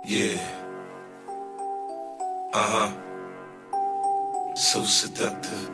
Yeah. So seductive.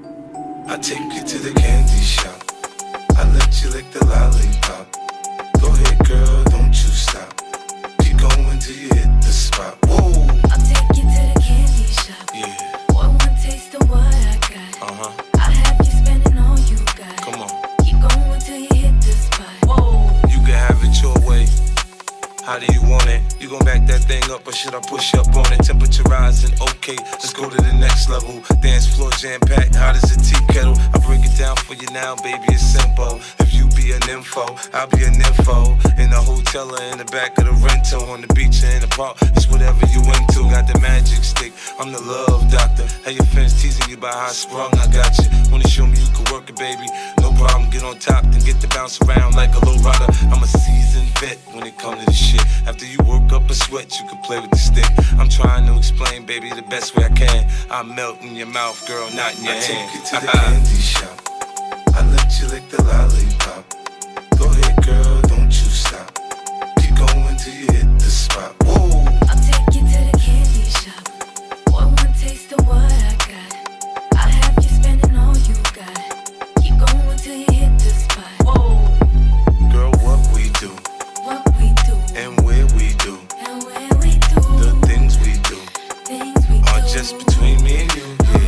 I take you to the candy shop. I let you lick the lollipop. Go ahead, girl, don't you stop. Keep going till you hit the spot. Whoa. I'll take you to the candy shop. Yeah. Boy, one taste of what I got. I'll have you spending all you got. Come on. Keep going till you hit the spot. Whoa. You can have it your way. How do you want it? You gon' back that thing up or should I push up on it? Temperature rising, okay, let's go to the next level. Dance floor jam-packed, hot as a tea kettle. I break it down for you now, baby, it's simple. If you be an info, I'll be an info. In the hotel or in the back of the rental, on the beach or in the park, it's whatever you into. Got the magic stick, I'm the love doctor. Hey, your friends teasing you about how I sprung, I got you. Wanna show me you can work it, baby? No problem, get on top, then get to bounce around like a low rider. I'm a seasoned vet when it comes to this shit. After you work up a sweat, you can play with the stick. I'm trying to explain, baby, the best way I can. I melt in your mouth, girl, not in your hand. I take you to the candy shop. I let you lick the lollipop. Go ahead, girl, don't you stop. Keep going till you hit the spot. Whoa. I'll take you to the candy shop. Boy, one taste of what I got. I'll have you spending all you got. Keep going till you hit the spot. Whoa. Girl, what we do, What we do, and where we do, and where we do, the things we do, things we are do. just between me and you. Oh,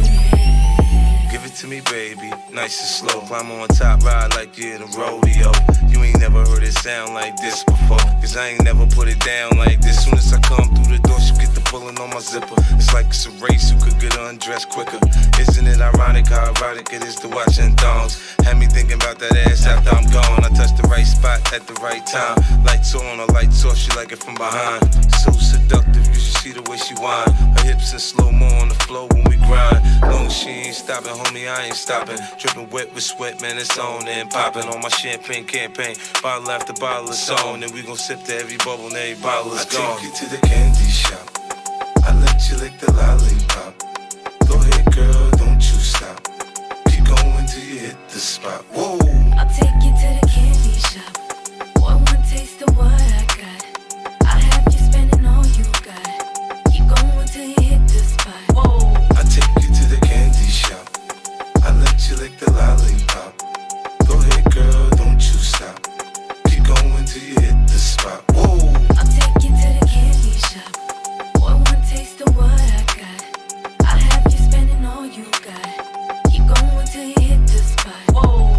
yeah. Give it to me, baby, nice and slow. Climb on top, ride like you're in a rodeo. You ain't never heard it sound like this before, cause I ain't never put it down like this. Soon as I come through the door, she get the pulling on my zipper. It's like it's a race, who could get undressed quicker. Isn't it ironic how erotic it is to watching thongs? Had me thinking about that ass after I'm gone. I touched the right spot at the right time. Lights on or lights off, she like it from behind. So seductive, you should see the way she whine. Her hips in slow-mo on the floor when we grind. Long as she ain't stopping, homie, I ain't stopping. Dripping wet with sweat, man, it's on and popping on my champagne campaign. Bottle after bottle is on, and we gon' sip to every bubble and every bottle is gone. I take you to the candy shop. I let you lick the lollipop. Go ahead, girl, don't you stop. Keep going till you hit the spot. Whoa. I'll take you to the candy shop. Boy, one taste of what I got. I'll have you spending all you got. Keep going till you hit the spot. Whoa. I take you to the candy shop. I let you lick the lollipop. Go ahead, girl, don't you stop. Keep going till you hit the spot. Whoa. I'll take you to the candy shop. Boy, one taste of what I got. I'll have you spending all you got. Keep going till you hit the spot. Whoa.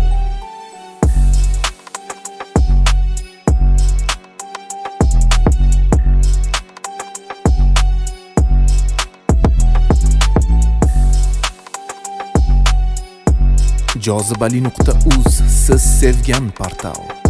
jozibali.uz siz sevgan portal.